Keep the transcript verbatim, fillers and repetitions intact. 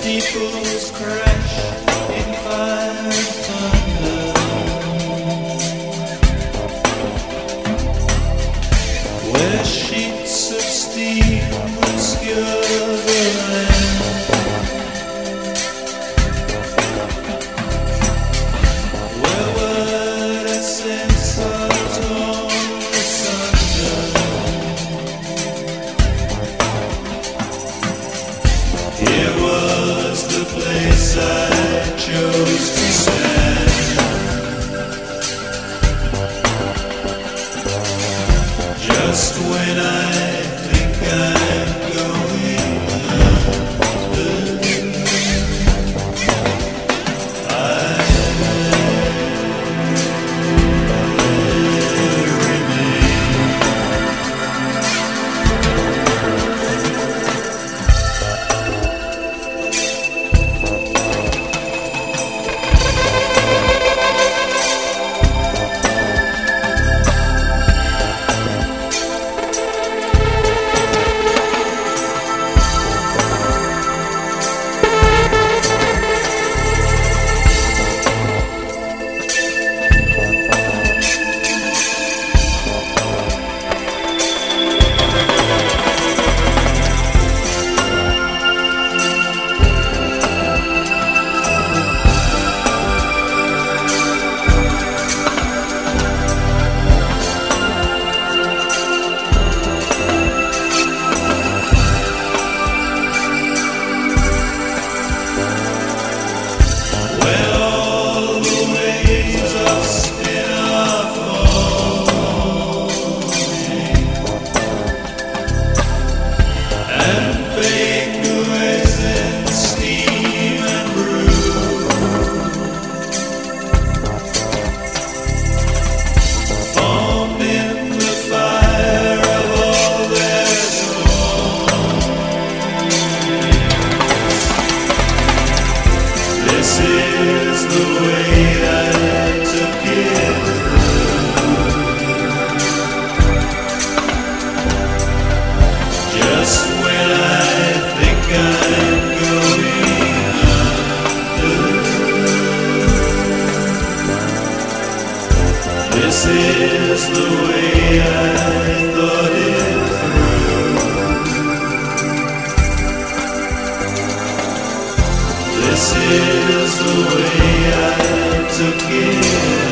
steeples crash in fire and thunder, where sheets of steam obscure the land. Where word essence are torn asunder. Here was the place I chose to stand, just when I think I'm going under. I This is the way I took it through. Just when I think I'm going under. This is the way I thought it through. This is the way I took it.